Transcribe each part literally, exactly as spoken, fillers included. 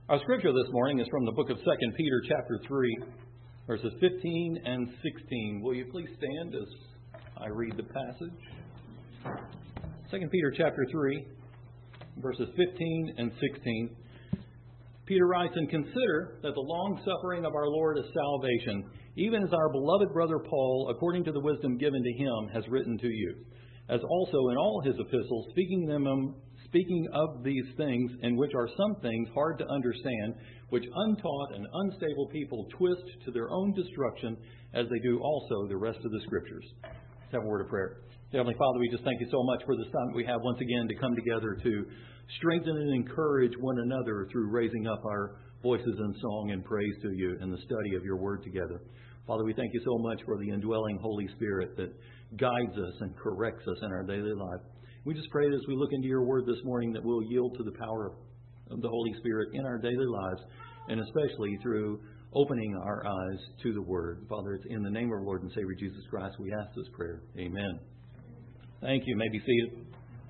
Our scripture this morning is from the book of Second Peter chapter three, verses fifteen and sixteen. Will you please stand as I read the passage? Second Peter chapter three, verses fifteen and sixteen. Peter writes, "And consider that the long suffering of our Lord is salvation, even as our beloved brother Paul, according to the wisdom given to him, has written to you, as also in all his epistles, speaking them Speaking of these things, in which are some things hard to understand, which untaught and unstable people twist to their own destruction, as they do also the rest of the Scriptures." Let's have a word of prayer. Heavenly Father, we just thank you so much for this time that we have once again to come together to strengthen and encourage one another through raising up our voices in song and praise to you in the study of your word together. Father, we thank you so much for the indwelling Holy Spirit that guides us and corrects us in our daily life. We just pray that as we look into your word this morning that we'll yield to the power of the Holy Spirit in our daily lives, and especially through opening our eyes to the word. Father, it's in the name of our Lord and Savior Jesus Christ we ask this prayer. Amen. Thank you. You may be seated.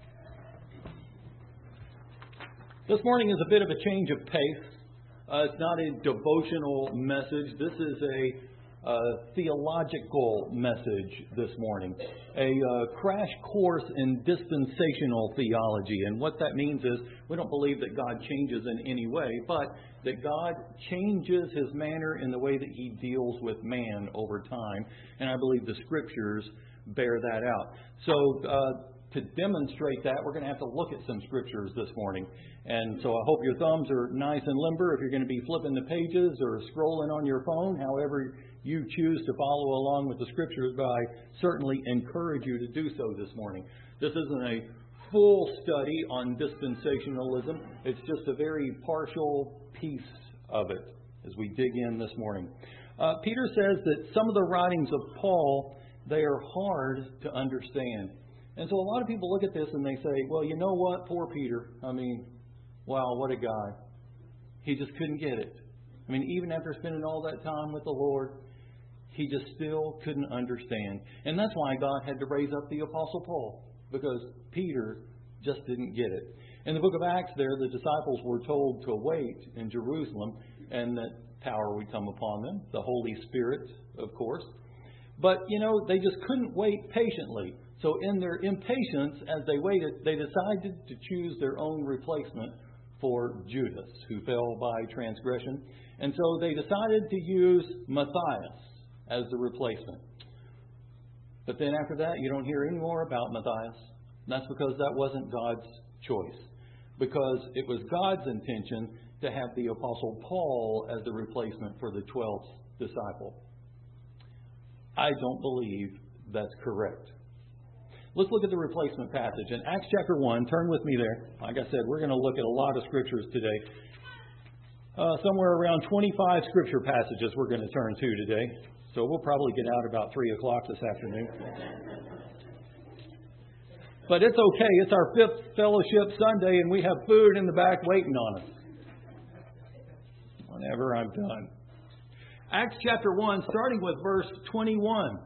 This morning is a bit of a change of pace. Uh, it's not a devotional message. This is a A theological message this morning, a uh, crash course in dispensational theology. And what that means is we don't believe that God changes in any way, but that God changes his manner in the way that he deals with man over time. And I believe the Scriptures bear that out. So uh, to demonstrate that, we're going to have to look at some Scriptures this morning. And so I hope your thumbs are nice and limber if you're going to be flipping the pages or scrolling on your phone, however you choose to follow along with the Scriptures, but I certainly encourage you to do so this morning. This isn't a full study on dispensationalism. It's just a very partial piece of it as we dig in this morning. Uh, Peter says that some of the writings of Paul, they are hard to understand. And so a lot of people look at this and they say, well, you know what? Poor Peter. I mean, wow, what a guy. He just couldn't get it. I mean, even after spending all that time with the Lord, he just still couldn't understand. And that's why God had to raise up the Apostle Paul, because Peter just didn't get it. In the book of Acts there, the disciples were told to wait in Jerusalem and that power would come upon them, the Holy Spirit, of course. But, you know, they just couldn't wait patiently. So in their impatience, as they waited, they decided to choose their own replacement for Judas, who fell by transgression. And so they decided to use Matthias as the replacement. But then after that, you don't hear any more about Matthias. And that's because that wasn't God's choice. Because it was God's intention to have the Apostle Paul as the replacement for the twelfth disciple. I don't believe that's correct. Let's look at the replacement passage. In Acts chapter one, turn with me there. Like I said, we're going to look at a lot of scriptures today. Uh, somewhere around twenty-five scripture passages we're going to turn to today. So we'll probably get out about three o'clock this afternoon. But it's okay. It's our fifth fellowship Sunday, and we have food in the back waiting on us. Whenever I'm done. Acts chapter one, starting with verse twenty-one.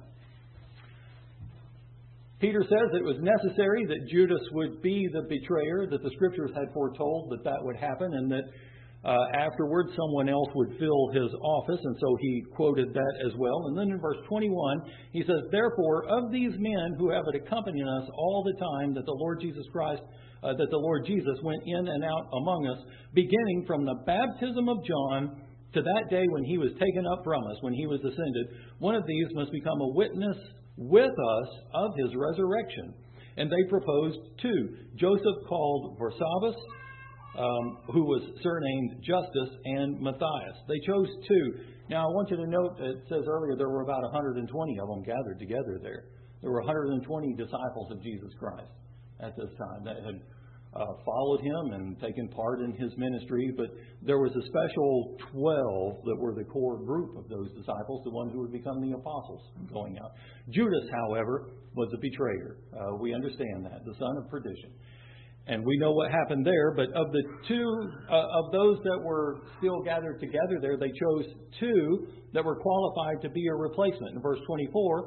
Peter says it was necessary that Judas would be the betrayer, that the Scriptures had foretold that that would happen, and that uh, afterwards someone else would fill his office, and so he quoted that as well. And then in verse twenty-one, he says, "Therefore, of these men who have accompanied us all the time that the Lord Jesus Christ, uh, that the Lord Jesus went in and out among us, beginning from the baptism of John to that day when he was taken up from us, when he was ascended, one of these must become a witness with us of his resurrection." And they proposed two: Joseph called Barsabas, um, who was surnamed Justus, and Matthias. They chose two. Now I want you to note that it says earlier there were about one hundred twenty of them gathered together there. There were one hundred twenty disciples of Jesus Christ at this time that had uh, followed him and taken part in his ministry. But there was a special twelve that were the core group of those disciples, the ones who would become the apostles going out. Judas, however, was a betrayer. Uh, we understand that, the son of perdition. And we know what happened there. But of the two, uh, of those that were still gathered together there, they chose two that were qualified to be a replacement. In verse twenty-four,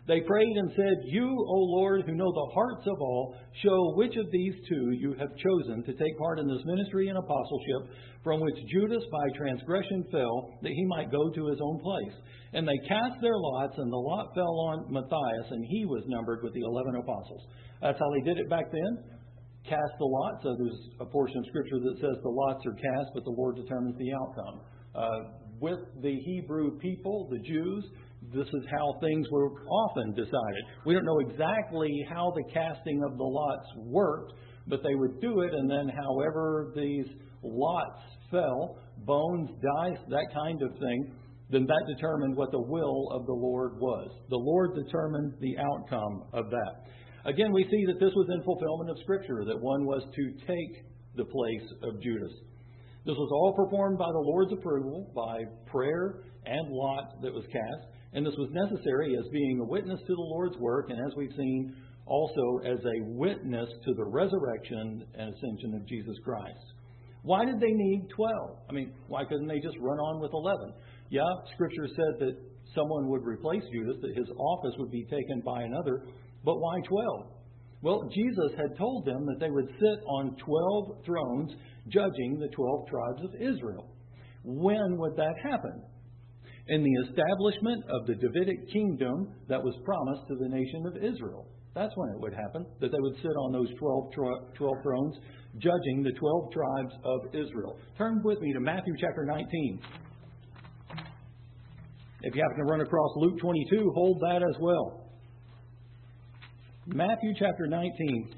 They prayed and said, You, O Lord, who know the hearts of all, show which of these two you have chosen to take part in this ministry and apostleship, from which Judas by transgression fell, that he might go to his own place. And they cast their lots, and the lot fell on Matthias, and he was numbered with the eleven apostles. That's how they did it back then. Cast the lots. So there's a portion of Scripture that says the lots are cast, but the Lord determines the outcome. Uh, with the Hebrew people, the Jews, this is how things were often decided. We don't know exactly how the casting of the lots worked, but they would do it, and then however these lots fell, bones, dice, that kind of thing, then that determined what the will of the Lord was. The Lord determined the outcome of that. Again, we see that this was in fulfillment of Scripture, that one was to take the place of Judas. This was all performed by the Lord's approval, by prayer and lot that was cast. And this was necessary as being a witness to the Lord's work, and as we've seen, also as a witness to the resurrection and ascension of Jesus Christ. Why did they need twelve? I mean, why couldn't they just run on with eleven? Yeah, Scripture said that someone would replace Judas, that his office would be taken by another, but why twelve? Well, Jesus had told them that they would sit on twelve thrones, judging the twelve tribes of Israel. When would that happen? In the establishment of the Davidic kingdom that was promised to the nation of Israel. That's when it would happen, that they would sit on those twelve, twelve thrones, judging the twelve tribes of Israel. Turn with me to Matthew chapter nineteen. If you happen to run across Luke twenty-two, hold that as well. Matthew chapter nineteen.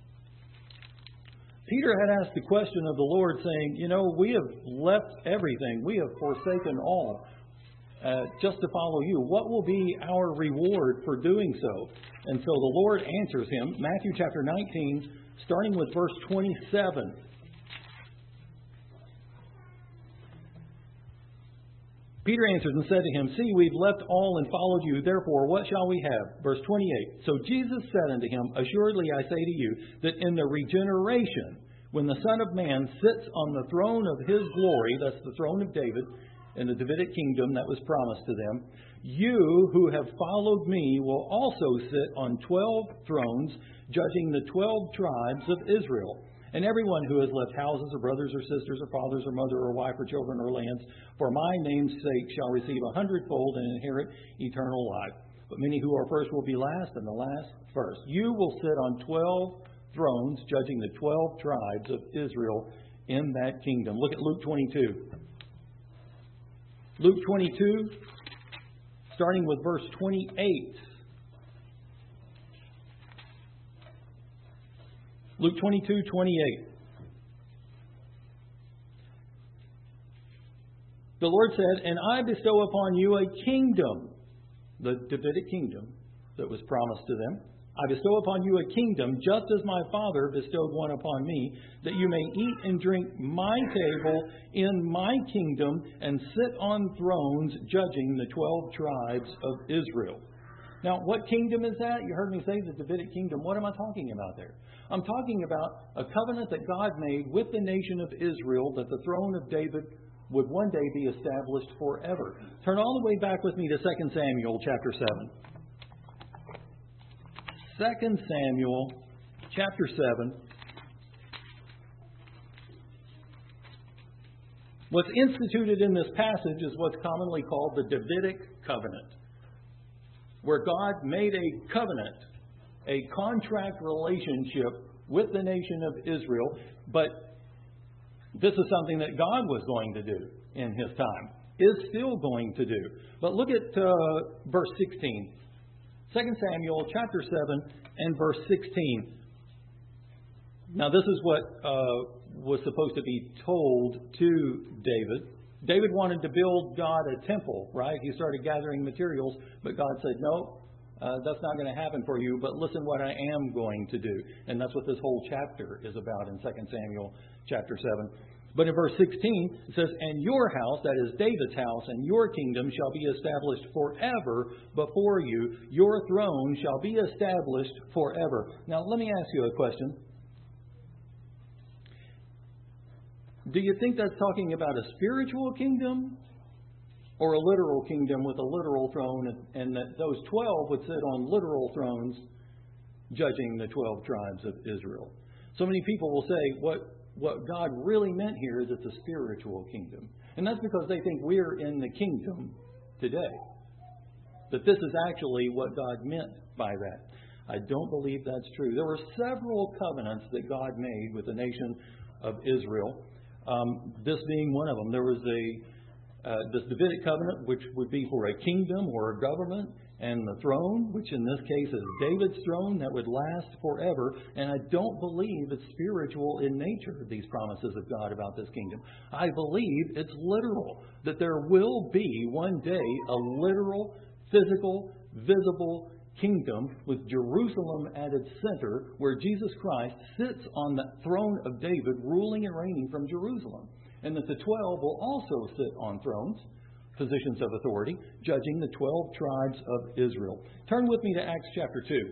Peter had asked the question of the Lord, saying, You know, we have left everything. We have forsaken all. Uh, just to follow you. What will be our reward for doing so? And so the Lord answers him, Matthew chapter nineteen, starting with verse twenty-seven. Peter answered and said to him, See, we've left all and followed you. Therefore, what shall we have? Verse twenty-eight. So Jesus said unto him, Assuredly I say to you, that in the regeneration, when the Son of Man sits on the throne of his glory, that's the throne of David, in the Davidic kingdom that was promised to them, you who have followed me will also sit on twelve thrones, judging the twelve tribes of Israel. And everyone who has left houses or brothers or sisters or fathers or mother or wife or children or lands for my name's sake shall receive a hundredfold and inherit eternal life. But many who are first will be last, and the last first. You will sit on twelve thrones, judging the twelve tribes of Israel in that kingdom. Look at Luke twenty-two. Luke twenty-two, starting with verse twenty-eight. Luke twenty-two, twenty-eight. The Lord said, And I bestow upon you a kingdom, the Davidic kingdom that was promised to them. I bestow upon you a kingdom, just as my Father bestowed one upon me, that you may eat and drink my table in my kingdom and sit on thrones judging the twelve tribes of Israel. Now, what kingdom is that? You heard me say the Davidic kingdom. What am I talking about there? I'm talking about a covenant that God made with the nation of Israel, that the throne of David would one day be established forever. Turn all the way back with me to Second Samuel chapter seven. Second Samuel chapter seven. What's instituted in this passage is what's commonly called the Davidic covenant, where God made a covenant, a contract relationship with the nation of Israel, but this is something that God was going to do in His time, is still going to do. But look at uh, verse sixteen. Second Samuel chapter seven and verse sixteen. Now this is what uh, was supposed to be told to David. David wanted to build God a temple, right? He started gathering materials, but God said, no, uh, that's not going to happen for you, but listen what I am going to do. And that's what this whole chapter is about in Second Samuel chapter seven. But in verse sixteen, it says, And your house, that is David's house, and your kingdom shall be established forever before you. Your throne shall be established forever. Now, let me ask you a question. Do you think that's talking about a spiritual kingdom or a literal kingdom with a literal throne, and that those twelve would sit on literal thrones judging the twelve tribes of Israel. So many people will say what, what God really meant here is it's a spiritual kingdom. And that's because they think we're in the kingdom today. But this is actually what God meant by that. I don't believe that's true. There were several covenants that God made with the nation of Israel. Um, this being one of them. There was a uh, this Davidic covenant, which would be for a kingdom or a government, and the throne, which in this case is David's throne, that would last forever. And I don't believe it's spiritual in nature, these promises of God about this kingdom. I believe it's literal, that there will be one day a literal, physical, visible kingdom with Jerusalem at its center, where Jesus Christ sits on the throne of David, ruling and reigning from Jerusalem. And that the twelve will also sit on thrones, positions of authority, judging the twelve tribes of Israel. Turn with me to Acts chapter two.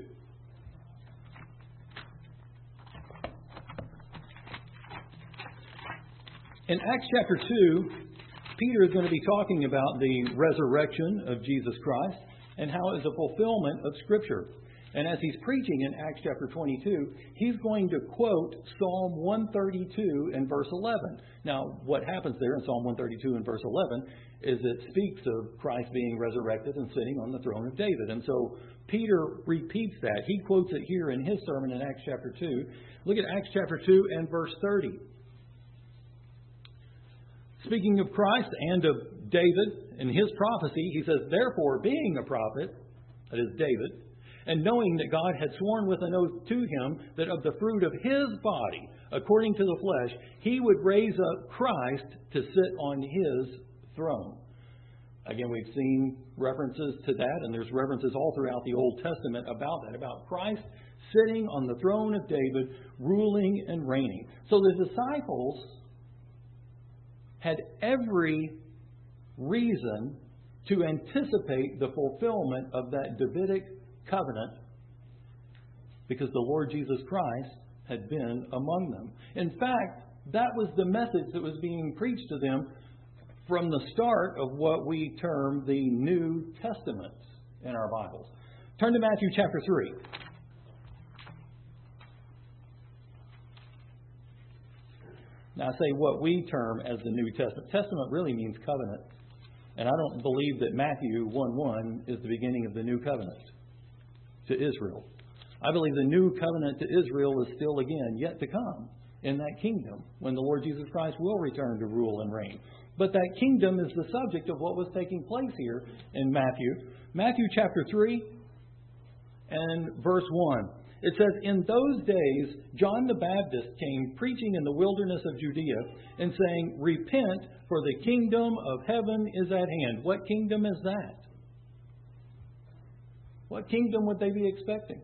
In Acts chapter two, Peter is going to be talking about the resurrection of Jesus Christ and how it is a fulfillment of Scripture. And as he's preaching in Acts chapter twenty-two, he's going to quote Psalm one thirty-two and verse eleven. Now, what happens there in Psalm one thirty-two and verse eleven is it speaks of Christ being resurrected and sitting on the throne of David. And so Peter repeats that. He quotes it here in his sermon in Acts chapter two. Look at Acts chapter two and verse thirty. Speaking of Christ and of David, in his prophecy, he says, "Therefore, being a prophet," that is David, "and knowing that God had sworn with an oath to him that of the fruit of his body, according to the flesh, he would raise up Christ to sit on his throne." Again, we've seen references to that, and there's references all throughout the Old Testament about that, about Christ sitting on the throne of David, ruling and reigning. So the disciples had every reason to anticipate the fulfillment of that Davidic covenant, because the Lord Jesus Christ had been among them. In fact, that was the message that was being preached to them from the start of what we term the New Testament in our Bibles. Turn to Matthew chapter three. Now I say what we term as the New Testament. Testament really means covenant. And I don't believe that Matthew one one is the beginning of the new covenant to Israel. I believe the new covenant to Israel is still again yet to come in that kingdom when the Lord Jesus Christ will return to rule and reign. But that kingdom is the subject of what was taking place here in Matthew. Matthew chapter three and verse one. It says, "In those days, John the Baptist came preaching in the wilderness of Judea and saying, 'Repent, for the kingdom of heaven is at hand.'" What kingdom is that? What kingdom would they be expecting?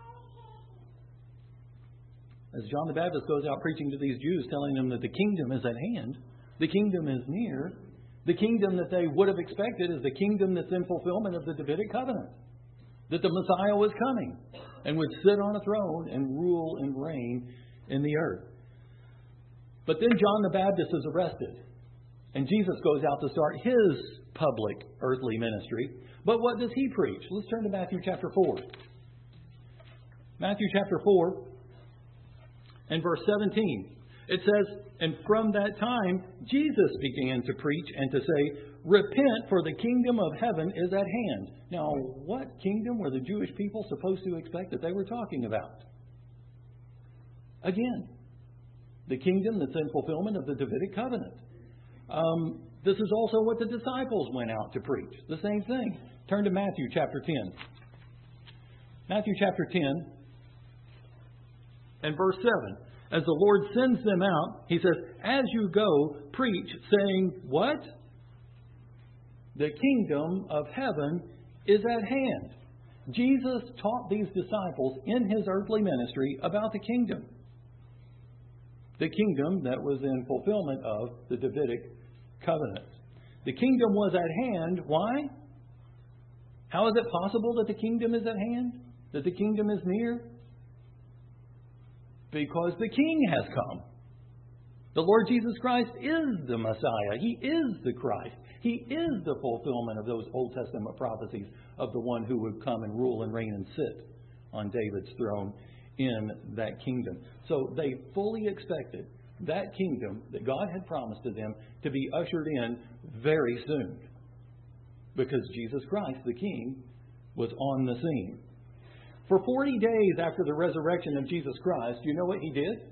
As John the Baptist goes out preaching to these Jews, telling them that the kingdom is at hand, the kingdom is near, the kingdom that they would have expected is the kingdom that's in fulfillment of the Davidic covenant, that the Messiah was coming and would sit on a throne and rule and reign in the earth. But then John the Baptist is arrested, and Jesus goes out to start his public earthly ministry. But what does he preach? Let's turn to Matthew chapter four. Matthew chapter four and verse seventeen. It says, "And from that time Jesus began to preach and to say, 'Repent, for the kingdom of heaven is at hand.'" Now, what kingdom were the Jewish people supposed to expect that they were talking about? Again, the kingdom that's in fulfillment of the Davidic covenant. Um, this is also what the disciples went out to preach. The same thing. Turn to Matthew chapter ten. Matthew chapter ten and verse seven. As the Lord sends them out, he says, "As you go, preach, saying," what? "The kingdom of heaven is at hand." Jesus taught these disciples in his earthly ministry about the kingdom. The kingdom that was in fulfillment of the Davidic covenant. The kingdom was at hand. Why? How is it possible that the kingdom is at hand? That the kingdom is near? Because the King has come. The Lord Jesus Christ is the Messiah. He is the Christ. He is the fulfillment of those Old Testament prophecies of the one who would come and rule and reign and sit on David's throne in that kingdom. So they fully expected that kingdom that God had promised to them to be ushered in very soon, because Jesus Christ, the King, was on the scene. For forty days after the resurrection of Jesus Christ, you know what He did?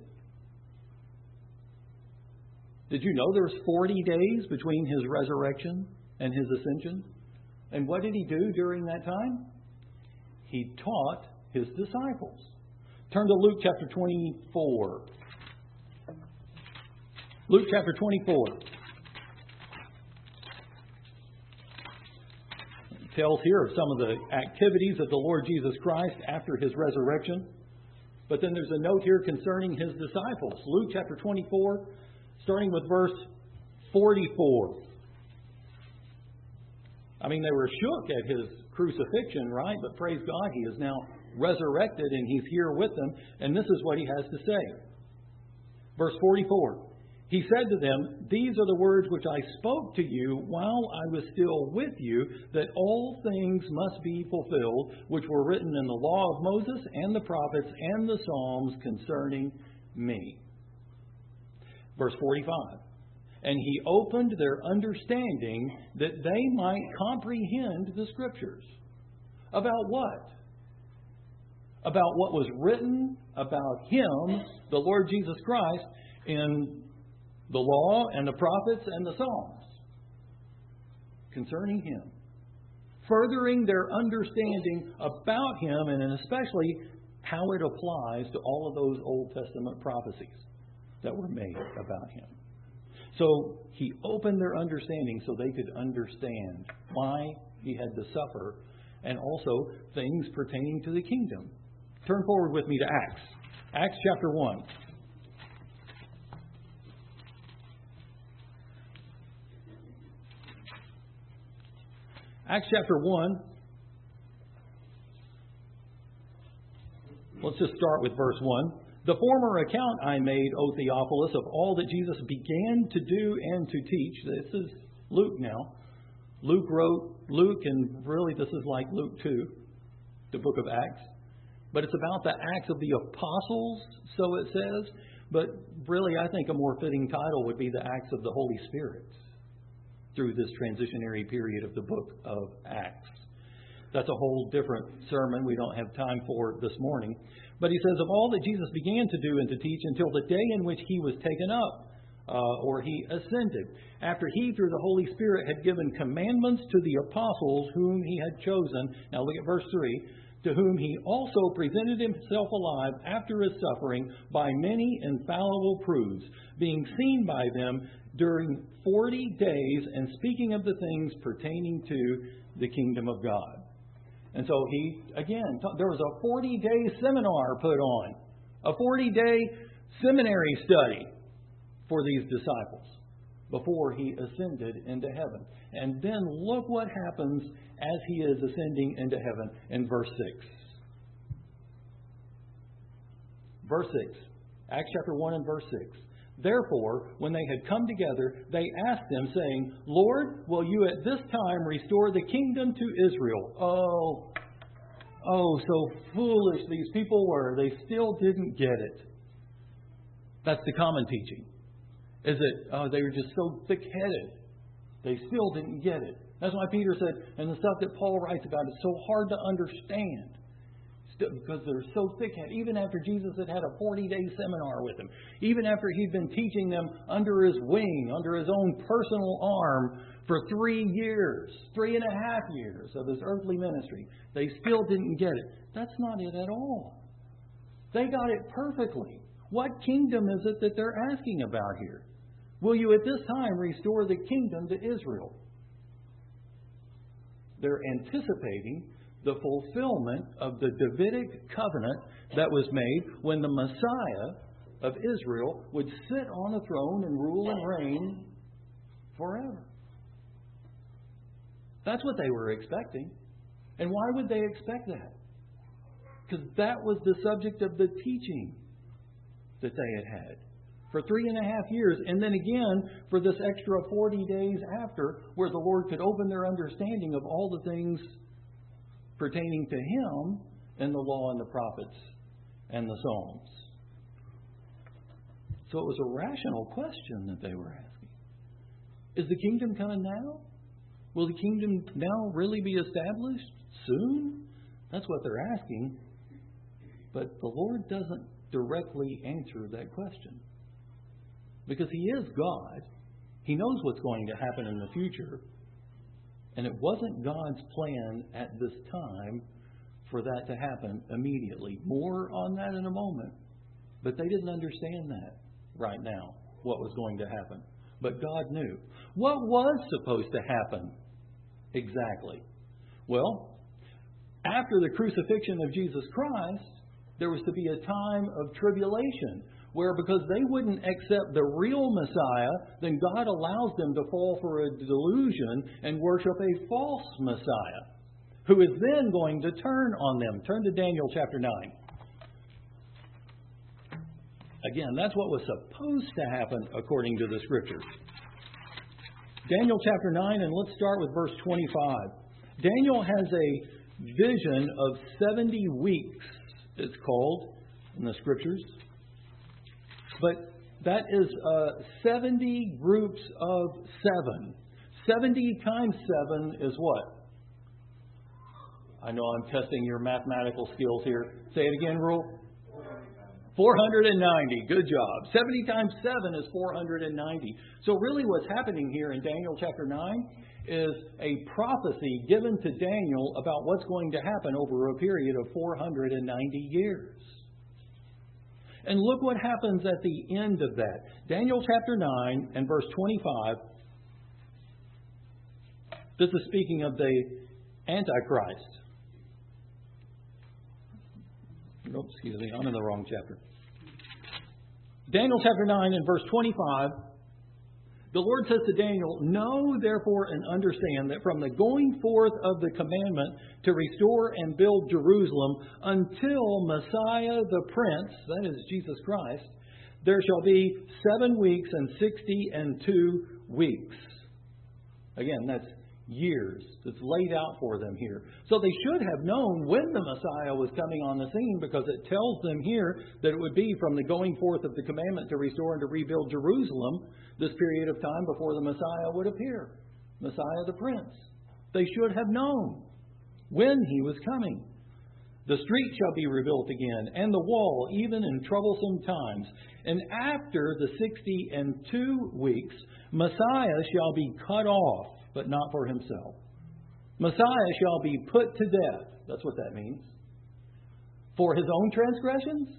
Did you know there was forty days between His resurrection and His ascension? And what did He do during that time? He taught His disciples. Turn to Luke chapter twenty-four. Luke chapter twenty-four. It tells here of some of the activities of the Lord Jesus Christ after His resurrection. But then there's a note here concerning His disciples. Luke chapter twenty-four, starting with verse forty-four. I mean, they were shook at His crucifixion, right? But praise God, He is now resurrected and He's here with them. And this is what He has to say. Verse forty-four. He said to them, "These are the words which I spoke to you while I was still with you, that all things must be fulfilled, which were written in the law of Moses and the prophets and the Psalms concerning me." Verse forty-five. And He opened their understanding that they might comprehend the Scriptures. About what? About what was written about Him, the Lord Jesus Christ, in the law and the prophets and the Psalms concerning Him. Furthering their understanding about Him, and especially how it applies to all of those Old Testament prophecies that were made about Him. So He opened their understanding so they could understand why He had to suffer, and also things pertaining to the kingdom. Turn forward with me to Acts. Acts chapter one. Acts chapter one. Let's just start with verse one. "The former account I made, O Theophilus, of all that Jesus began to do and to teach." This is Luke now. Luke wrote Luke, and really this is like Luke two, the book of Acts. But it's about the Acts of the Apostles, so it says. But really, I think a more fitting title would be the Acts of the Holy Spirit through this transitionary period of the book of Acts. That's a whole different sermon we don't have time for this morning. But he says, of all that Jesus began to do and to teach until the day in which He was taken up, uh, or He ascended, after He, through the Holy Spirit, had given commandments to the apostles whom He had chosen. Now look at verse three. "To whom He also presented Himself alive after His suffering by many infallible proofs, being seen by them during forty days, and speaking of the things pertaining to the kingdom of God." And so He, again, there was a forty-day seminar put on, a forty-day seminary study for these disciples before He ascended into heaven. And then look what happens as He is ascending into heaven in verse six. Verse six. Acts chapter one and verse six. "Therefore, when they had come together, they asked Him, saying, Lord, will You at this time restore the kingdom to Israel?" Oh, oh, so foolish these people were. They still didn't get it. That's the common teaching. Is that oh, they were just so thick-headed. They still didn't get it. That's why Peter said, and the stuff that Paul writes about is so hard to understand. Because they're so thick-headed. Even after Jesus had had a forty-day seminar with them, even after He'd been teaching them under His wing, under His own personal arm for three years, three and a half years of His earthly ministry, they still didn't get it. That's not it at all. They got it perfectly. What kingdom is it that they're asking about here? Will You at this time restore the kingdom to Israel? They're anticipating the fulfillment of the Davidic covenant that was made when the Messiah of Israel would sit on a throne and rule and reign forever. That's what they were expecting. And why would they expect that? Because that was the subject of the teaching that they had had. for three and a half years, and then again for this extra forty days after, where the Lord could open their understanding of all the things pertaining to Him in the law and the prophets and the Psalms. So it was a rational question that they were asking. Is the kingdom coming now? Will the kingdom now really be established soon? That's what they're asking. But the Lord doesn't directly answer that question. Because He is God. He knows what's going to happen in the future. And it wasn't God's plan at this time for that to happen immediately. More on that in a moment. But they didn't understand that right now, what was going to happen. But God knew. What was supposed to happen exactly? Well, after the crucifixion of Jesus Christ, there was to be a time of tribulation, where because they wouldn't accept the real Messiah, then God allows them to fall for a delusion and worship a false Messiah, who is then going to turn on them. Turn to Daniel chapter nine. Again, that's what was supposed to happen according to the Scriptures. Daniel chapter nine, and let's start with verse twenty-five. Daniel has a vision of seventy weeks, it's called in the Scriptures. But that is uh, seventy groups of seven. seventy times seven is what? I know I'm testing your mathematical skills here. Say it again, Rule. four hundred ninety. Good job. seventy times seven is four hundred ninety. So really what's happening here in Daniel chapter nine is a prophecy given to Daniel about what's going to happen over a period of four hundred ninety years. And look what happens at the end of that. Daniel chapter nine and verse twenty-five. This is speaking of the Antichrist. Oh, excuse me, I'm in the wrong chapter. Daniel chapter nine and verse twenty-five. The Lord says to Daniel, "Know therefore and understand that from the going forth of the commandment to restore and build Jerusalem until Messiah the Prince," that is Jesus Christ, "there shall be seven weeks and sixty and two weeks." Again, that's years. It's laid out for them here. So they should have known when the Messiah was coming on the scene, because it tells them here that it would be from the going forth of the commandment to restore and to rebuild Jerusalem, this period of time before the Messiah would appear. Messiah the Prince. They should have known when He was coming. "The street shall be rebuilt again, and the wall, even in troublesome times. And after the sixty and two weeks, Messiah shall be cut off, but not for Himself. Messiah shall be put to death." That's what that means. "For His own transgressions?"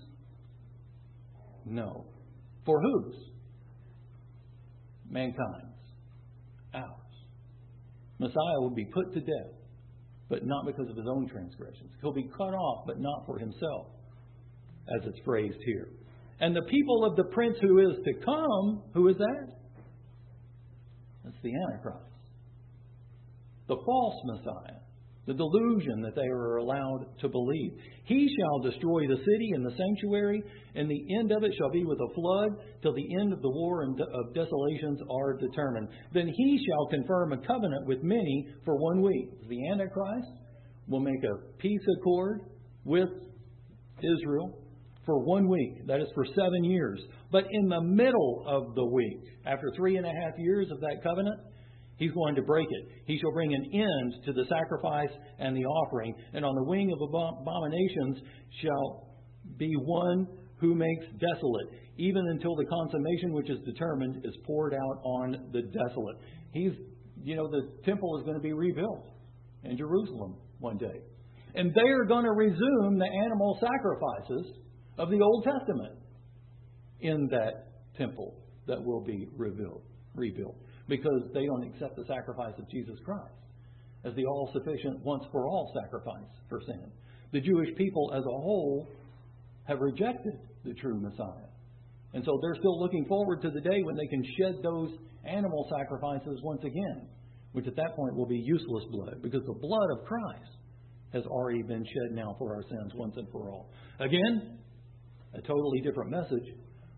No. For whose? Mankind's. Ours. Messiah will be put to death, but not because of His own transgressions. He'll be cut off, but not for Himself, as it's phrased here. "And the people of the Prince who is to come," who is that? That's the Antichrist. The false Messiah, the delusion that they are allowed to believe. "He shall destroy the city and the sanctuary, and the end of it shall be with a flood, till the end of the war and of desolations are determined. Then He shall confirm a covenant with many for one week." The Antichrist will make a peace accord with Israel for one week. That is for seven years. But in the middle of the week, after three and a half years of that covenant, He's going to break it. "He shall bring an end to the sacrifice and the offering, and on the wing of abominations shall be one who makes desolate, even until the consummation which is determined is poured out on the desolate." He's, you know, the temple is going to be rebuilt in Jerusalem one day. And they are going to resume the animal sacrifices of the Old Testament in that temple that will be rebuilt. rebuilt. Because they don't accept the sacrifice of Jesus Christ as the all-sufficient, once-for-all sacrifice for sin. The Jewish people as a whole have rejected the true Messiah. And so they're still looking forward to the day when they can shed those animal sacrifices once again, which at that point will be useless blood, because the blood of Christ has already been shed now for our sins once and for all. Again, a totally different message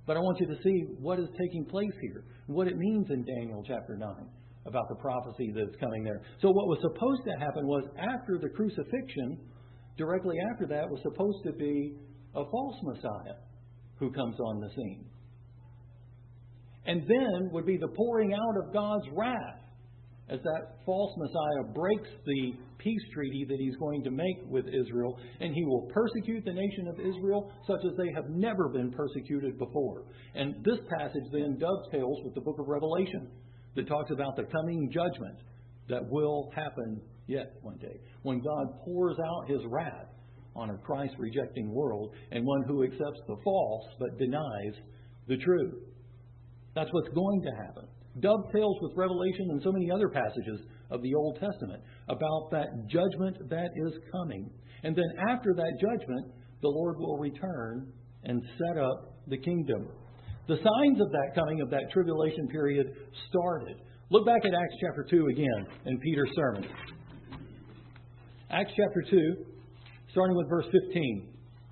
But I want you to see what is taking place here, what it means in Daniel chapter nine about the prophecy that's coming there. So what was supposed to happen was after the crucifixion, directly after that was supposed to be a false Messiah who comes on the scene. And then would be the pouring out of God's wrath as that false Messiah breaks the peace treaty that he's going to make with Israel, and he will persecute the nation of Israel such as they have never been persecuted before. And this passage then dovetails with the book of Revelation that talks about the coming judgment that will happen yet one day, when God pours out his wrath on a Christ-rejecting world and one who accepts the false but denies the true. That's what's going to happen. Dovetails with Revelation and so many other passages of the Old Testament about that judgment that is coming. And then after that judgment, the Lord will return and set up the kingdom. The signs of that coming, of that tribulation period, started. Look back at Acts chapter two again in Peter's sermon. Acts chapter two, starting with verse fifteen.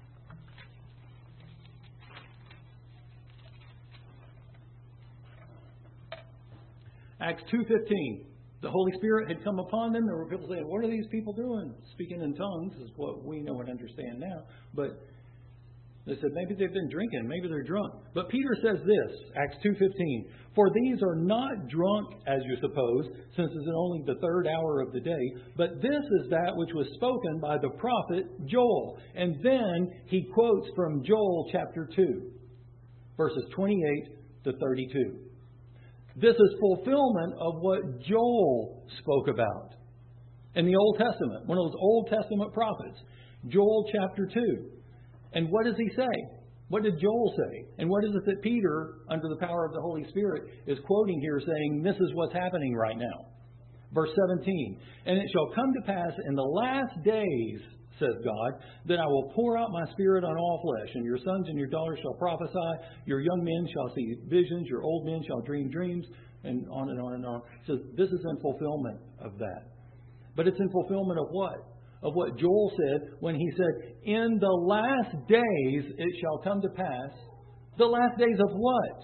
Acts two fifteen. The Holy Spirit had come upon them. There were people saying, what are these people doing? Speaking in tongues is what we know and understand now. But they said, maybe they've been drinking. Maybe they're drunk. But Peter says this, Acts two fifteen. For these are not drunk, as you suppose, since it's only the third hour of the day. But this is that which was spoken by the prophet Joel. And then he quotes from Joel chapter two, verses twenty-eight to thirty-two. This is fulfillment of what Joel spoke about in the Old Testament, one of those Old Testament prophets. Joel chapter two. And what does he say? What did Joel say? And what is it that Peter, under the power of the Holy Spirit, is quoting here, saying, this is what's happening right now? Verse seventeen. And it shall come to pass in the last days, says God, that I will pour out my Spirit on all flesh, and your sons and your daughters shall prophesy, your young men shall see visions, your old men shall dream dreams, and on and on and on. So this is in fulfillment of that. But it's in fulfillment of what? Of what Joel said when he said, in the last days it shall come to pass. The last days of what?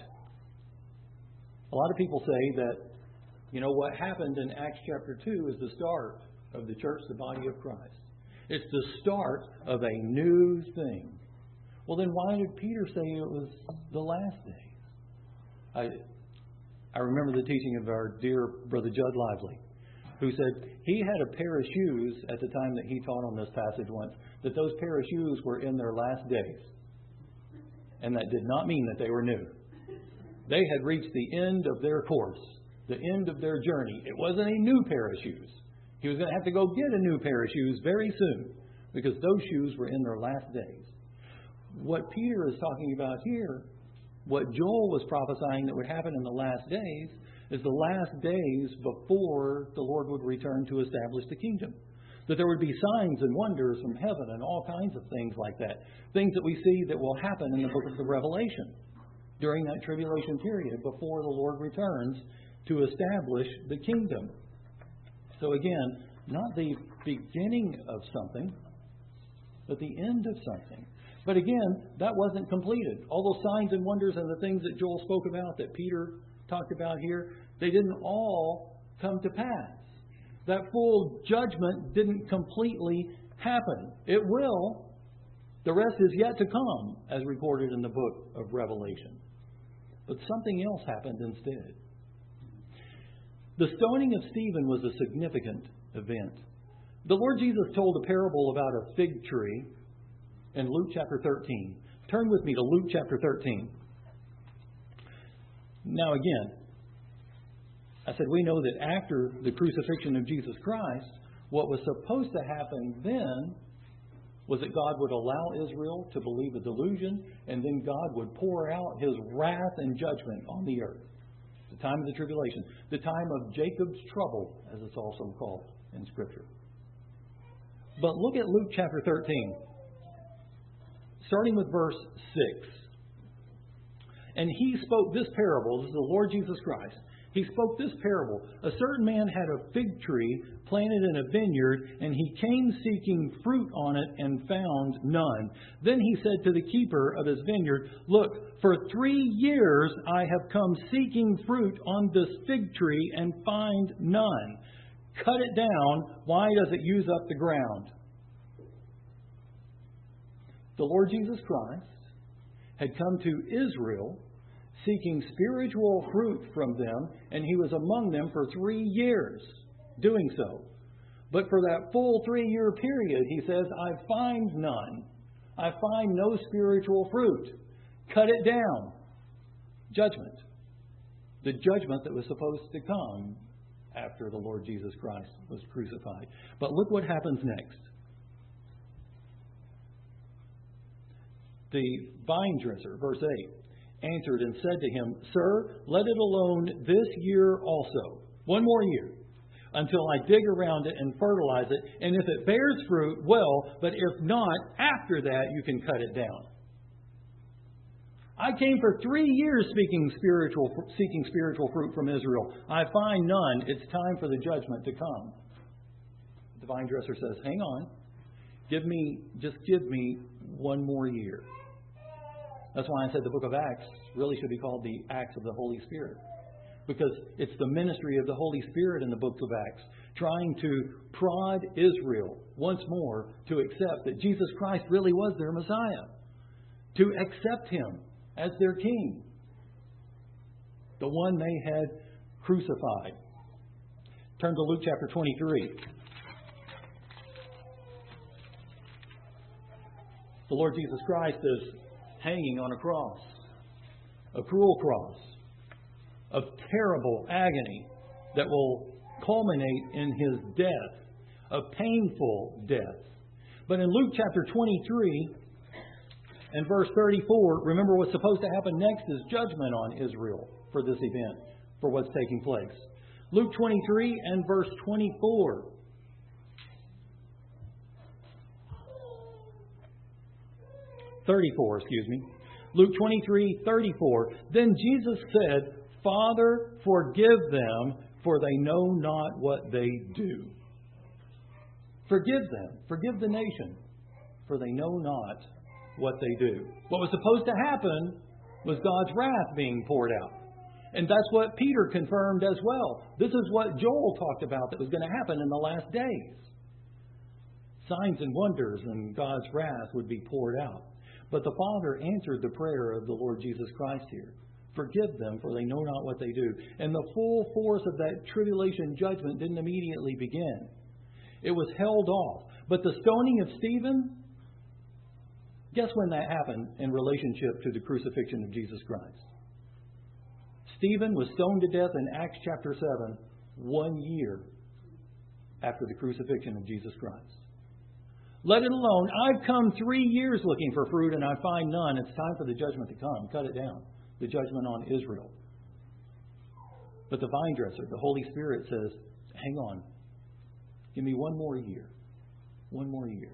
A lot of people say that, you know, what happened in Acts chapter two is the start of the church, the body of Christ. It's the start of a new thing. Well, then why did Peter say it was the last days? I, I remember the teaching of our dear brother Judd Lively, who said he had a pair of shoes at the time that he taught on this passage once, that those pair of shoes were in their last days. And that did not mean that they were new. They had reached the end of their course, the end of their journey. It wasn't a new pair of shoes. He was going to have to go get a new pair of shoes very soon, because those shoes were in their last days. What Peter is talking about here, what Joel was prophesying that would happen in the last days, is the last days before the Lord would return to establish the kingdom. That there would be signs and wonders from heaven and all kinds of things like that. Things that we see that will happen in the book of the Revelation during that tribulation period before the Lord returns to establish the kingdom. So again, not the beginning of something, but the end of something. But again, that wasn't completed. All those signs and wonders and the things that Joel spoke about, that Peter talked about here, they didn't all come to pass. That full judgment didn't completely happen. It will. The rest is yet to come, as recorded in the book of Revelation. But something else happened instead. The stoning of Stephen was a significant event. The Lord Jesus told a parable about a fig tree in Luke chapter thirteen. Turn with me to Luke chapter thirteen. Now again, I said we know that after the crucifixion of Jesus Christ, what was supposed to happen then was that God would allow Israel to believe a delusion, and then God would pour out his wrath and judgment on the earth. The time of the tribulation. The time of Jacob's trouble, as it's also called in Scripture. But look at Luke chapter thirteen. Starting with verse six. And he spoke this parable. This is the Lord Jesus Christ. He spoke this parable. A certain man had a fig tree planted in a vineyard, and he came seeking fruit on it and found none. Then he said to the keeper of his vineyard, "Look, for three years I have come seeking fruit on this fig tree and find none. Cut it down. Why does it use up the ground?" The Lord Jesus Christ had come to Israel seeking spiritual fruit from them, and He was among them for three years doing so. But for that full three-year period, He says, I find none. I find no spiritual fruit. Cut it down. Judgment. The judgment that was supposed to come after the Lord Jesus Christ was crucified. But look what happens next. The vine dresser, verse eight, answered and said to him, "Sir, let it alone this year also, one more year, until I dig around it and fertilize it. And if it bears fruit, well, but if not, after that you can cut it down." I came for three years seeking spiritual, seeking spiritual fruit from Israel. I find none. It's time for the judgment to come. The vine dresser says, "Hang on. Give me, just give me one more year." That's why I said the book of Acts really should be called the Acts of the Holy Spirit. Because it's the ministry of the Holy Spirit in the book of Acts, trying to prod Israel once more to accept that Jesus Christ really was their Messiah. To accept Him as their King. The one they had crucified. Turn to Luke chapter twenty-three. The Lord Jesus Christ is hanging on a cross. A cruel cross. Of terrible agony that will culminate in His death. A painful death. But in Luke chapter twenty-three and verse thirty-four, remember what's supposed to happen next is judgment on Israel for this event, for what's taking place. Luke twenty-three and verse twenty-four. thirty-four, excuse me. Luke twenty-three, thirty-four. Then Jesus said, "Father, forgive them, for they know not what they do." Forgive them. Forgive the nation, for they know not what they do. What was supposed to happen was God's wrath being poured out. And that's what Peter confirmed as well. This is what Joel talked about that was going to happen in the last days. Signs and wonders and God's wrath would be poured out. But the Father answered the prayer of the Lord Jesus Christ here. Forgive them, for they know not what they do. And the full force of that tribulation judgment didn't immediately begin. It was held off. But the stoning of Stephen, guess when that happened in relationship to the crucifixion of Jesus Christ? Stephen was stoned to death in Acts chapter seven, one year after the crucifixion of Jesus Christ. Let it alone. I've come three years looking for fruit and I find none. It's time for the judgment to come. Cut it down. The judgment on Israel. But the vine dresser, the Holy Spirit says, hang on. Give me one more year. One more year.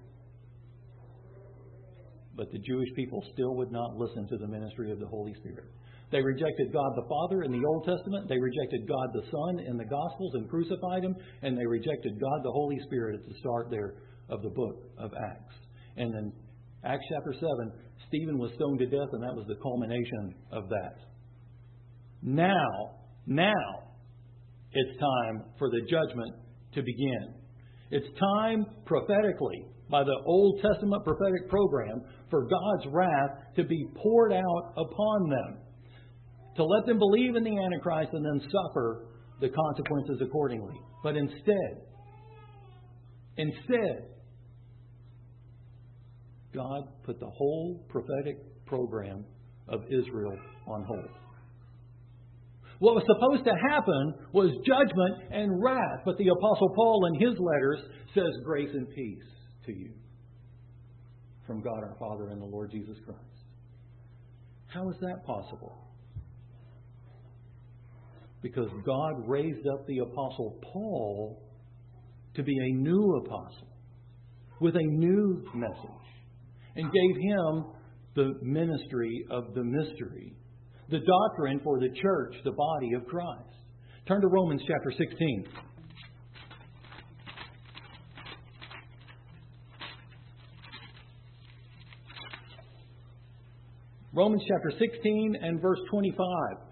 But the Jewish people still would not listen to the ministry of the Holy Spirit. They rejected God the Father in the Old Testament. They rejected God the Son in the Gospels and crucified Him. And they rejected God the Holy Spirit at the start there of the book of Acts. And in Acts chapter seven, Stephen was stoned to death, and that was the culmination of that. Now, now, it's time for the judgment to begin. It's time prophetically, by the Old Testament prophetic program, for God's wrath to be poured out upon them. To let them believe in the Antichrist and then suffer the consequences accordingly. But instead, instead, God put the whole prophetic program of Israel on hold. What was supposed to happen was judgment and wrath. But the Apostle Paul in his letters says, "Grace and peace to you from God our Father and the Lord Jesus Christ." How is that possible? Because God raised up the Apostle Paul to be a new apostle with a new message. And gave him the ministry of the mystery. The doctrine for the church, the body of Christ. Turn to Romans chapter sixteen. Romans chapter sixteen and verse twenty-five.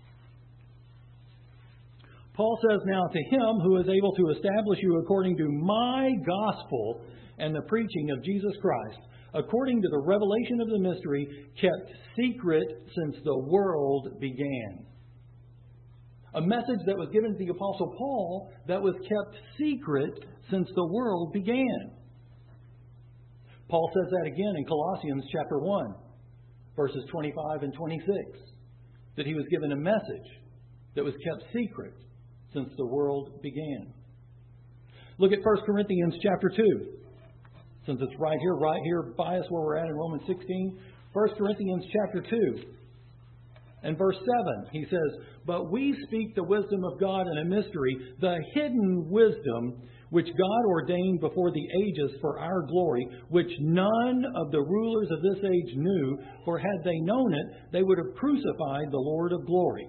Paul says, "Now to him who is able to establish you according to my gospel and the preaching of Jesus Christ, according to the revelation of the mystery, kept secret since the world began." A message that was given to the Apostle Paul that was kept secret since the world began. Paul says that again in Colossians chapter one. Verses twenty-five and twenty-six, that he was given a message that was kept secret since the world began. Look at First Corinthians chapter two. Since it's right here, right here by us where we're at in Romans sixteen. First Corinthians chapter two and verse seven. He says, "But we speak the wisdom of God in a mystery, the hidden wisdom which God ordained before the ages for our glory, which none of the rulers of this age knew, for had they known it, they would have crucified the Lord of glory."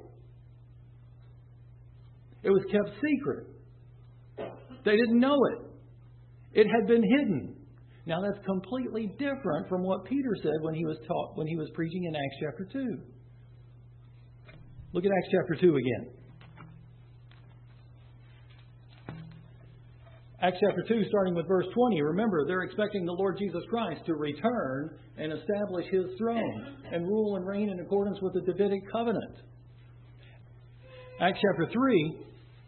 It was kept secret. They didn't know it. It had been hidden. Now that's completely different from what Peter said when he was taught when he was preaching in Acts chapter two. Look at Acts chapter two again. Acts chapter two, starting with verse twenty. Remember, they're expecting the Lord Jesus Christ to return and establish His throne and rule and reign in accordance with the Davidic covenant. Acts chapter three.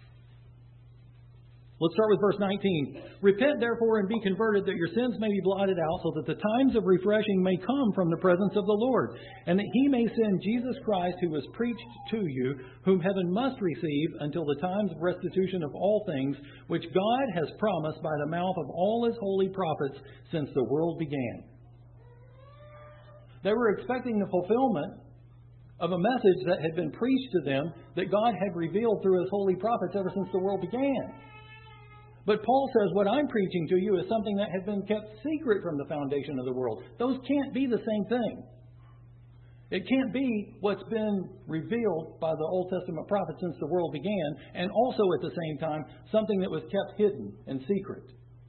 Let's start with verse nineteen. "Repent therefore and be converted, that your sins may be blotted out, so that the times of refreshing may come from the presence of the Lord, and that He may send Jesus Christ, who was preached to you, whom heaven must receive until the times of restitution of all things, which God has promised by the mouth of all His holy prophets since the world began." They were expecting the fulfillment of a message that had been preached to them, that God had revealed through His holy prophets ever since the world began. But Paul says, what I'm preaching to you is something that has been kept secret from the foundation of the world. Those can't be the same thing. It can't be what's been revealed by the Old Testament prophets since the world began, and also at the same time, something that was kept hidden and secret,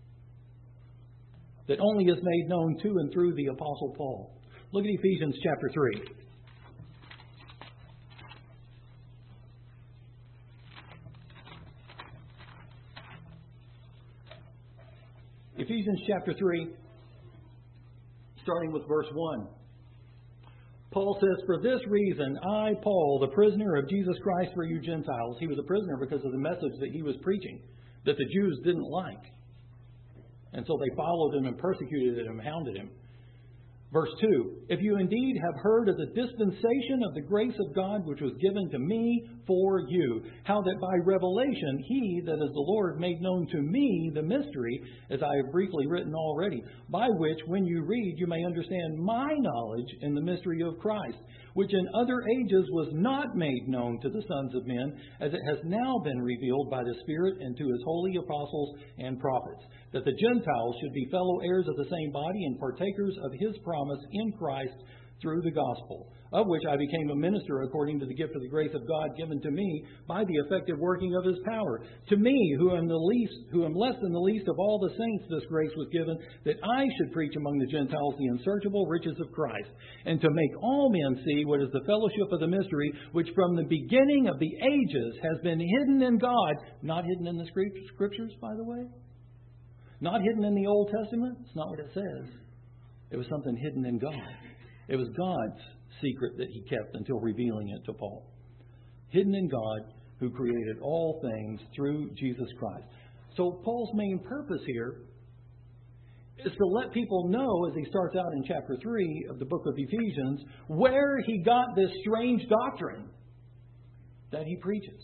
that only is made known to and through the Apostle Paul. Look at Ephesians chapter three. Ephesians chapter three, starting with verse one. Paul says, "For this reason, I, Paul, the prisoner of Jesus Christ for you Gentiles." He was a prisoner because of the message that he was preaching, that the Jews didn't like. And so they followed him and persecuted him and hounded him. Verse two, "If you indeed have heard of the dispensation of the grace of God which was given to me for you, how that by revelation He, that is the Lord, made known to me the mystery, as I have briefly written already, by which when you read you may understand my knowledge in the mystery of Christ, which in other ages was not made known to the sons of men, as it has now been revealed by the Spirit and to His holy apostles and prophets, that the Gentiles should be fellow heirs of the same body and partakers of His promise in Christ through the gospel, of which I became a minister according to the gift of the grace of God given to me by the effective working of His power. To me, who am the least, who am less than the least of all the saints, this grace was given, that I should preach among the Gentiles the unsearchable riches of Christ, and to make all men see what is the fellowship of the mystery, which from the beginning of the ages has been hidden in God," not hidden in the Scriptures, by the way, not hidden in the Old Testament. It's not what it says. It was something hidden in God. It was God's secret that He kept until revealing it to Paul. Hidden in God, who created all things through Jesus Christ. So Paul's main purpose here is to let people know, as he starts out in chapter three of the book of Ephesians, where he got this strange doctrine that he preaches.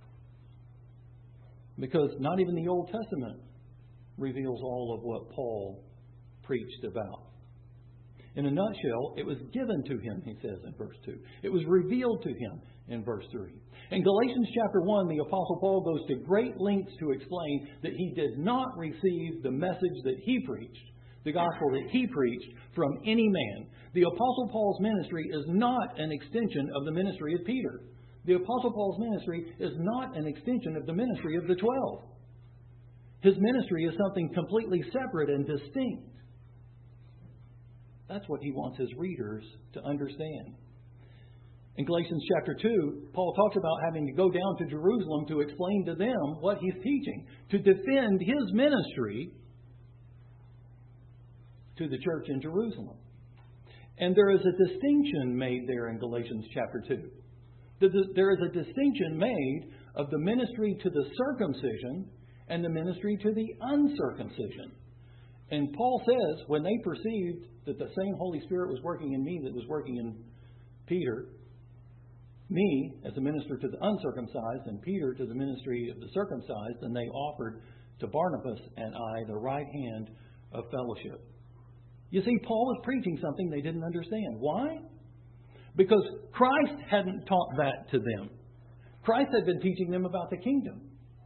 Because not even the Old Testament reveals all of what Paul preached about. In a nutshell, it was given to him, he says in verse two. It was revealed to him in verse three. In Galatians chapter one, the Apostle Paul goes to great lengths to explain that he did not receive the message that he preached, the gospel that he preached, from any man. The Apostle Paul's ministry is not an extension of the ministry of Peter. The Apostle Paul's ministry is not an extension of the ministry of the twelve. His ministry is something completely separate and distinct. That's what he wants his readers to understand. In Galatians chapter two, Paul talks about having to go down to Jerusalem to explain to them what he's teaching, to defend his ministry to the church in Jerusalem. And there is a distinction made there in Galatians chapter two. There is a distinction made of the ministry to the circumcision and the ministry to the uncircumcision. And Paul says, when they perceived that the same Holy Spirit was working in me that was working in Peter, me as a minister to the uncircumcised and Peter to the ministry of the circumcised, and they offered to Barnabas and I the right hand of fellowship. You see, Paul was preaching something they didn't understand. Why? Because Christ hadn't taught that to them. Christ had been teaching them about the kingdom.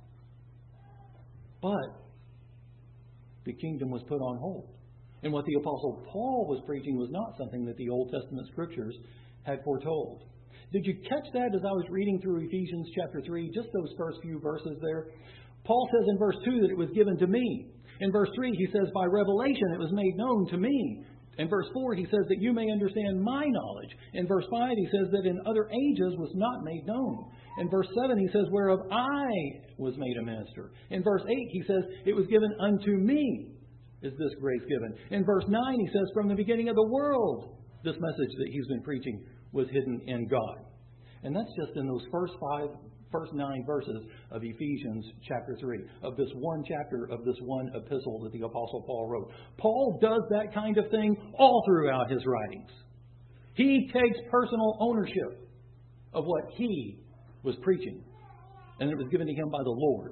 But the kingdom was put on hold. And what the Apostle Paul was preaching was not something that the Old Testament Scriptures had foretold. Did you catch that as I was reading through Ephesians chapter three, just those first few verses there? Paul says in verse two that it was given to me. In verse three, he says, by revelation it was made known to me. In verse four, he says that you may understand my knowledge. In verse five, he says that in other ages was not made known. In verse seven, he says, whereof I was made a minister. In verse eight, he says, it was given unto me is this grace given. In verse nine, he says, from the beginning of the world, this message that he's been preaching was hidden in God. And that's just in those first five, first nine verses of Ephesians chapter three, of this one chapter of this one epistle that the Apostle Paul wrote. Paul does that kind of thing all throughout his writings. He takes personal ownership of what he was preaching, and it was given to him by the Lord.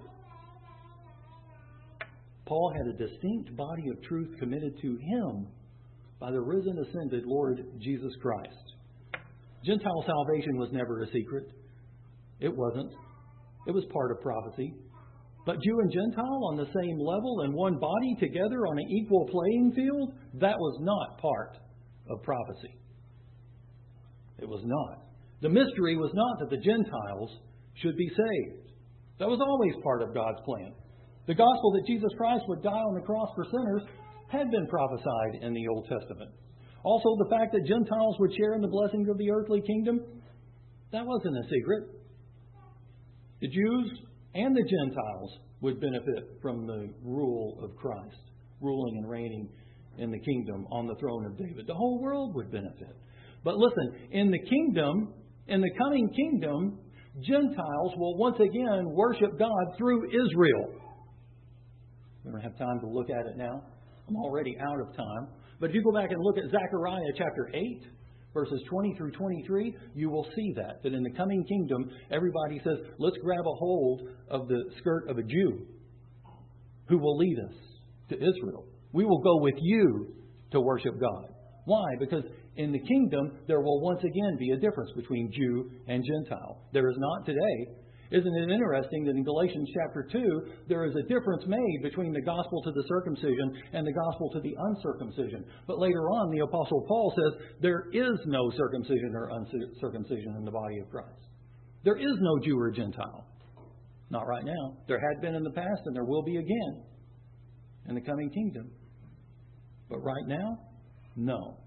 Paul had a distinct body of truth committed to him by the risen, ascended Lord Jesus Christ. Gentile salvation was never a secret. It wasn't. It was part of prophecy. But Jew and Gentile on the same level and one body together on an equal playing field, that was not part of prophecy. It was not. The mystery was not that the Gentiles should be saved. That was always part of God's plan. The gospel that Jesus Christ would die on the cross for sinners had been prophesied in the Old Testament. Also, the fact that Gentiles would share in the blessings of the earthly kingdom, that wasn't a secret. The Jews and the Gentiles would benefit from the rule of Christ, ruling and reigning in the kingdom on the throne of David. The whole world would benefit. But listen, in the kingdom, in the coming kingdom, Gentiles will once again worship God through Israel. We don't have time to look at it now. I'm already out of time. But if you go back and look at Zechariah chapter eight, verses twenty through twenty-three, you will see that. That in the coming kingdom, everybody says, let's grab a hold of the skirt of a Jew who will lead us to Israel. We will go with you to worship God. Why? Because in the kingdom, there will once again be a difference between Jew and Gentile. There is not today. Isn't it interesting that in Galatians chapter two, there is a difference made between the gospel to the circumcision and the gospel to the uncircumcision. But later on, the Apostle Paul says there is no circumcision or uncircumcision in the body of Christ. There is no Jew or Gentile. Not right now. There had been in the past and there will be again in the coming kingdom. But right now, no.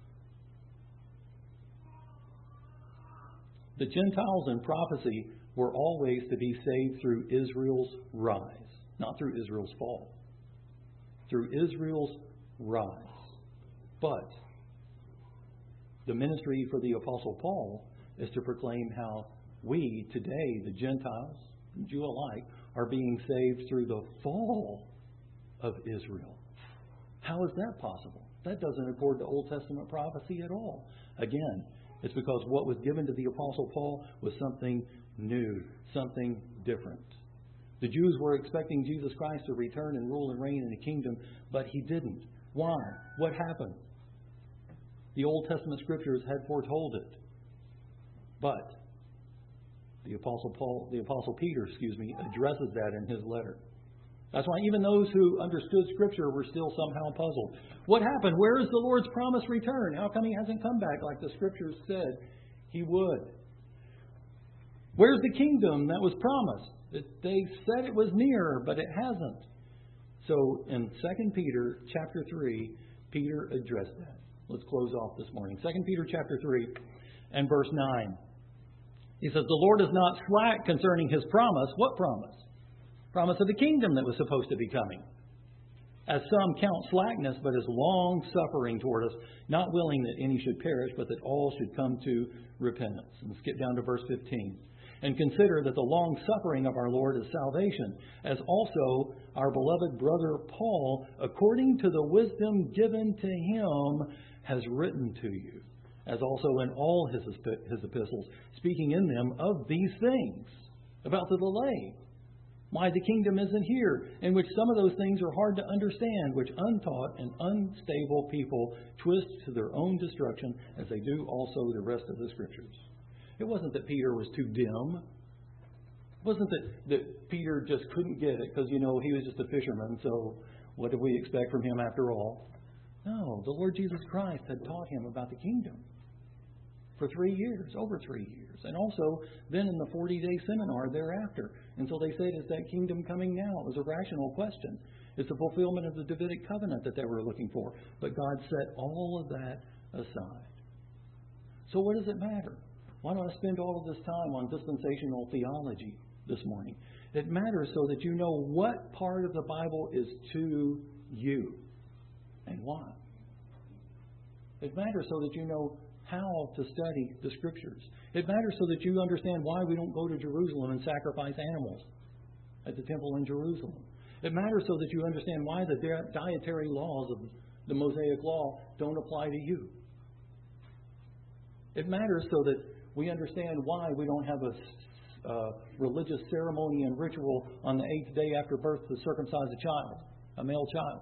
The Gentiles in prophecy were always to be saved through Israel's rise, not through Israel's fall. Through Israel's rise. But the ministry for the Apostle Paul is to proclaim how we today, the Gentiles, Jew alike, are being saved through the fall of Israel. How is that possible? That doesn't accord to Old Testament prophecy at all. Again, it's because what was given to the Apostle Paul was something new, something different. The Jews were expecting Jesus Christ to return and rule and reign in the kingdom, but he didn't. Why? What happened? The Old Testament Scriptures had foretold it. But the Apostle Paul, the Apostle Peter, excuse me, addresses that in his letter. That's why even those who understood Scripture were still somehow puzzled. What happened? Where is the Lord's promised return? How come he hasn't come back like the Scriptures said he would? Where's the kingdom that was promised? It, they said it was near, but it hasn't. So in Second Peter chapter three, Peter addressed that. Let's close off this morning. Second Peter chapter three and verse nine. He says, the Lord is not slack concerning His promise. What promise? Promise of the kingdom that was supposed to be coming. As some count slackness, but as long suffering toward us, not willing that any should perish, but that all should come to repentance. And skip down to verse fifteen. And consider that the long suffering of our Lord is salvation, as also our beloved brother Paul, according to the wisdom given to him, has written to you, as also in all his, his epistles, speaking in them of these things, about the delay, why the kingdom isn't here, in which some of those things are hard to understand, which untaught and unstable people twist to their own destruction, as they do also the rest of the Scriptures. It wasn't that Peter was too dim. It wasn't that, that Peter just couldn't get it because, you know, he was just a fisherman, so what do we expect from him after all? No, the Lord Jesus Christ had taught him about the kingdom for three years, over three years. And also then in the forty-day seminar thereafter, until they said, is that kingdom coming now? It was a rational question. It's the fulfillment of the Davidic covenant that they were looking for. But God set all of that aside. So what does it matter? Why do I spend all of this time on dispensational theology this morning? It matters so that you know what part of the Bible is to you and why. It matters so that you know how to study the Scriptures. It matters so that you understand why we don't go to Jerusalem and sacrifice animals at the temple in Jerusalem. It matters so that you understand why the dietary laws of the Mosaic Law don't apply to you. It matters so that we understand why we don't have a uh, religious ceremony and ritual on the eighth day after birth to circumcise a child, a male child.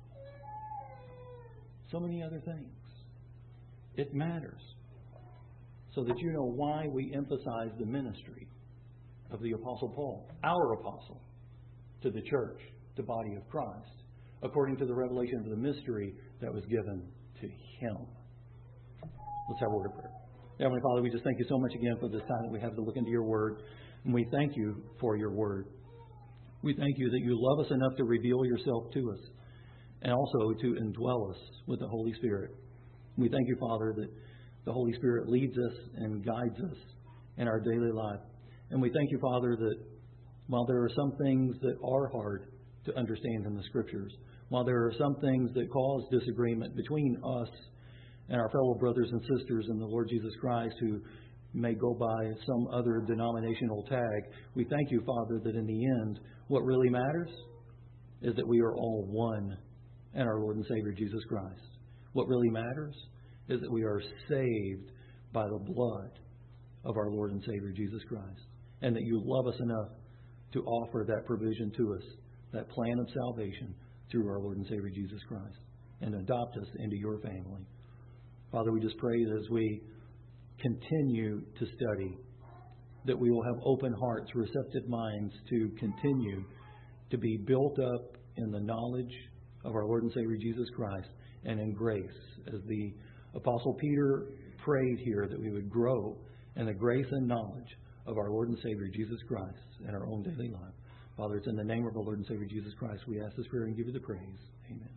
So many other things. It matters so that you know why we emphasize the ministry of the Apostle Paul, our apostle, to the church, the body of Christ, according to the revelation of the mystery that was given to him. Let's have a word of prayer. Heavenly Father, we just thank you so much again for this time that we have to look into your word. And we thank you for your word. We thank you that you love us enough to reveal yourself to us and also to indwell us with the Holy Spirit. We thank you, Father, that the Holy Spirit leads us and guides us in our daily life. And we thank you, Father, that while there are some things that are hard to understand in the Scriptures, while there are some things that cause disagreement between us and our fellow brothers and sisters in the Lord Jesus Christ who may go by some other denominational tag, we thank you, Father, that in the end, what really matters is that we are all one in our Lord and Savior Jesus Christ. What really matters is that we are saved by the blood of our Lord and Savior Jesus Christ, and that you love us enough to offer that provision to us, that plan of salvation through our Lord and Savior Jesus Christ, and adopt us into your family. Father, we just pray that as we continue to study, that we will have open hearts, receptive minds to continue to be built up in the knowledge of our Lord and Savior Jesus Christ and in grace. As the Apostle Peter prayed here, that we would grow in the grace and knowledge of our Lord and Savior Jesus Christ in our own daily life. Father, it's in the name of our Lord and Savior Jesus Christ we ask this prayer and give you the praise. Amen.